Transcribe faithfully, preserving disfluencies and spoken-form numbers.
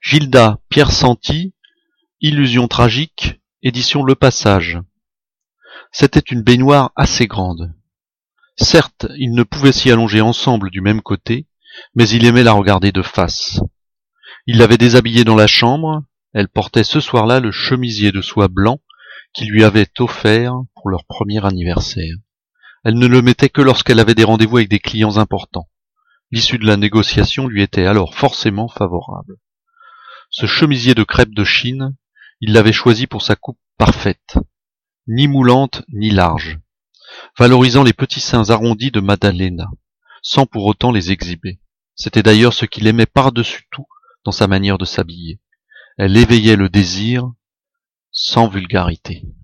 Gilda Piersanti, Illusion tragique, édition Le Passage. C'était une baignoire assez grande. Certes, ils ne pouvaient s'y allonger ensemble du même côté, mais il aimait la regarder de face. Il l'avait déshabillée dans la chambre, elle portait ce soir-là le chemisier de soie blanc qu'il lui avait offert pour leur premier anniversaire. Elle ne le mettait que lorsqu'elle avait des rendez-vous avec des clients importants. L'issue de la négociation lui était alors forcément favorable. Ce chemisier de crêpe de Chine, il l'avait choisi pour sa coupe parfaite, ni moulante ni large, valorisant les petits seins arrondis de Madalena, sans pour autant les exhiber. C'était d'ailleurs ce qu'il aimait par-dessus tout dans sa manière de s'habiller. Elle éveillait le désir sans vulgarité.